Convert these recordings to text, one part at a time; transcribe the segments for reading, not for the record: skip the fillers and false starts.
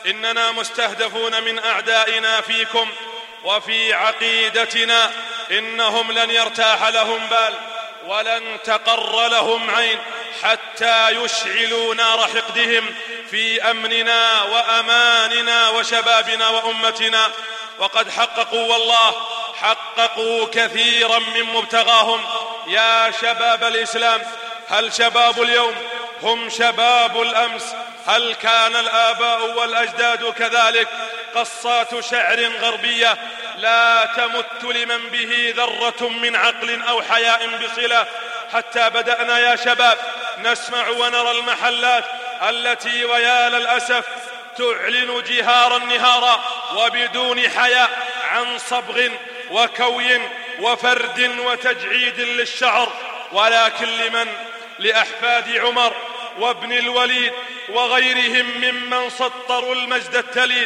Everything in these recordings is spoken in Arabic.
إننا مستهدفون من أعدائنا فيكم وفي عقيدتنا. إنهم لن يرتاح لهم بال ولن تقر لهم عين حتى يشعلوا نار حقدهم في أمننا وأماننا وشبابنا وأمتنا. وقد حققوا والله حققوا كثيرا من مبتغاهم. يا شباب الإسلام، هل شباب اليوم هم شباب الأمس؟ هل كان الآباء والأجداد كذلك؟ قصات شعر غربية لا تمت لمن به ذرة من عقل أو حياء بصلة، حتى بدأنا يا شباب نسمع ونرى المحلات التي ويا للأسف تعلن جهارا نهارا وبدون حياء عن صبغ وكوي وفرد وتجعيد للشعر. ولكن لمن؟ لأحفاد عمر وابن الوليد وغيرهم ممن سطروا المجد التليد.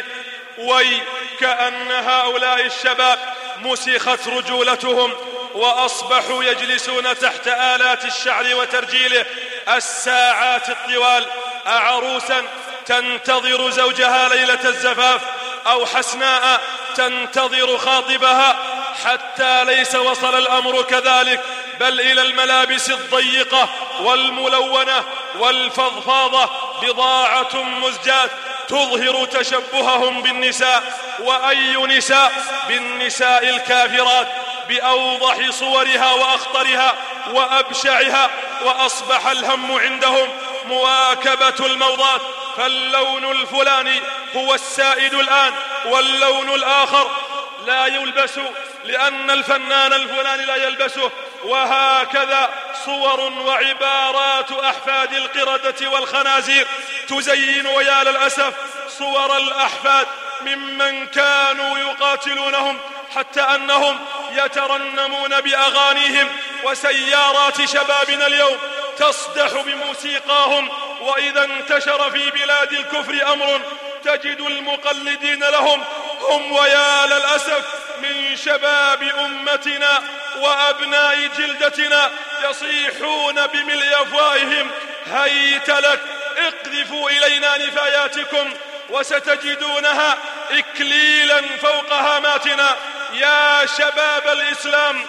وكأن هؤلاء الشباب مسخت رجولتهم وأصبحوا يجلسون تحت آلات الشعر وترجيله الساعات الطوال، أعروسا تنتظر زوجها ليلة الزفاف أو حسناء تنتظر خاطبها، حتى ليس وصل الأمر كذلك، بل إلى الملابس الضيقة والملونة والفضفاضة بضاعة مزجاة تظهر تشبههم بالنساء. وأي نساء؟ بالنساء الكافرات بأوضح صورها وأخطرها وأبشعها. وأصبح الهم عندهم مواكبة الموضات، فاللون الفلاني هو السائد الآن واللون الآخر لا يلبس لأن الفنان الفلاني لا يلبسه. وهكذا صور وعبارات أحفاد القردة والخنازير تزين ويا للأسف صور الأحفاد ممن كانوا يقاتلونهم، حتى أنهم يترنمون بأغانيهم. وسيارات شبابنا اليوم تصدح بموسيقاهم. وإذا انتشر في بلاد الكفر أمر تجد المقلدين لهم هم ويا للأسف من شباب أمتنا وأبناء جلدتنا يصيحون بملء أفواههم: هيت لك، اقذفوا إلينا نفاياتكم وستجدونها إكليلا فوق هاماتنا. يا شباب الإسلام،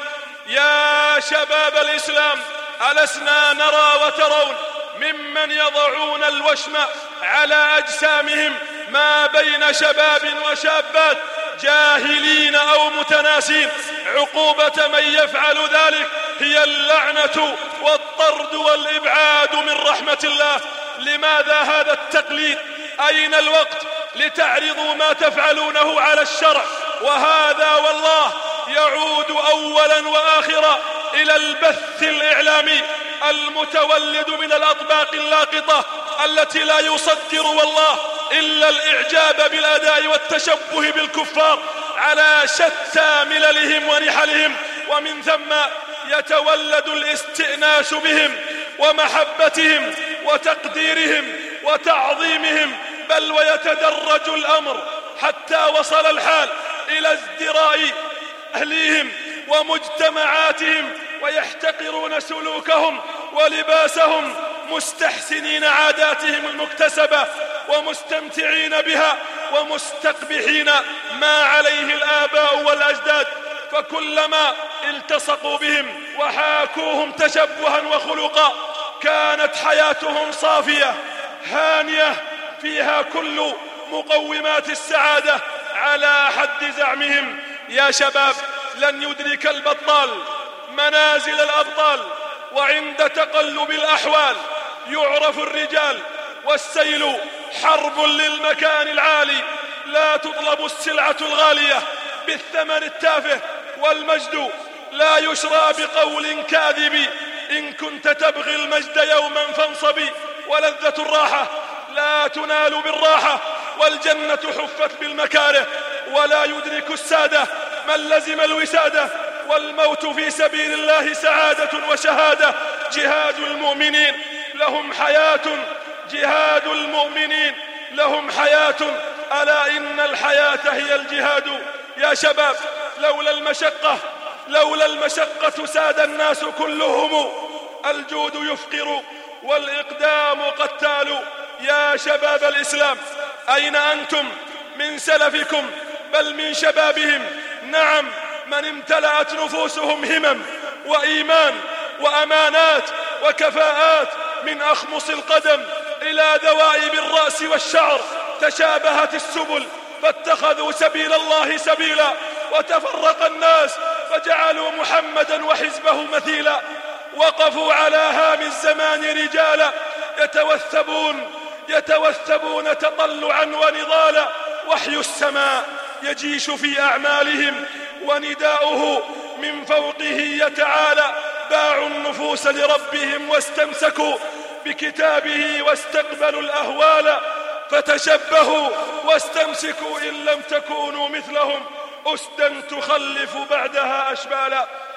يا شباب الإسلام، ألسنا نرى وترون ممن يضعون الوشم على أجسامهم ما بين شباب وشابات جاهلين أو متناسين؟ عقوبة من يفعل ذلك هي اللعنة والطرد والإبعاد من رحمة الله. لماذا هذا التقليد؟ أين الوقت لتعرضوا ما تفعلونه على الشرع؟ وهذا والله يعود أولا وآخرا إلى البث الإعلامي المتولد من الأطباق اللاقطة التي لا يصدر والله إلا الإعجاب بالأداء والتشبه بالكفار على شتى مللهم ونحلهم. ومن ثم يتولد الاستئناس بهم ومحبتهم وتقديرهم وتعظيمهم، بل ويتدرج الأمر حتى وصل الحال إلى ازدراء أهليهم ومجتمعاتهم، ويحتقرون سلوكهم ولباسهم، مستحسنين عاداتهم المكتسبة ومستمتعين بها ومستقبحين ما عليه الآباء والأجداد. فكلما التصقوا بهم وحاكوهم تشبها وخلقا كانت حياتهم صافية هانية فيها كل مقومات السعادة على حد زعمهم. يا شباب، لن يدرك البطال منازل الأبطال، وعند تقلب الأحوال يعرف الرجال، والسيل حرب للمكان العالي. لا تطلب السلعة الغالية بالثمن التافه، والمجد لا يشرى بقول كاذب. إن كنت تبغي المجد يوما فانصبي، ولذة الراحة لا تنال بالراحة، والجنة حفت بالمكاره. ولا يدرك السادة من لزم الوسادة، والموت في سبيل الله سعادة وشهادة. جهاد المؤمنين لهم حياة، جهاد المؤمنين لهم حياة، ألا إن الحياة هي الجهاد. يا شباب، لولا المشقة ساد الناس كلهم. الجود يفقر والإقدام قتال. يا شباب الإسلام، أين أنتم من سلفكم بل من شبابهم؟ نعم، من امتلأت نفوسهم همم وإيمان وأمانات وكفاءات من أخمص القدم إلى ذوائب الرأس والشعر تشابهت السبل فاتخذوا سبيل الله سبيلا، وتفرق الناس فجعلوا محمدا وحزبه مثيلا. وقفوا على هام الزمان رجالا يتوثبون تطلعا ونضالا، وحي السماء يجيش في أعمالهم ونداؤه من فوقه يتعالى. باعوا النفوس لربهم واستمسكوا بكتابه واستقبلوا الأهوال، فتشبهوا واستمسكوا إن لم تكونوا مثلهم، أسدا تخلف بعدها أشبالا.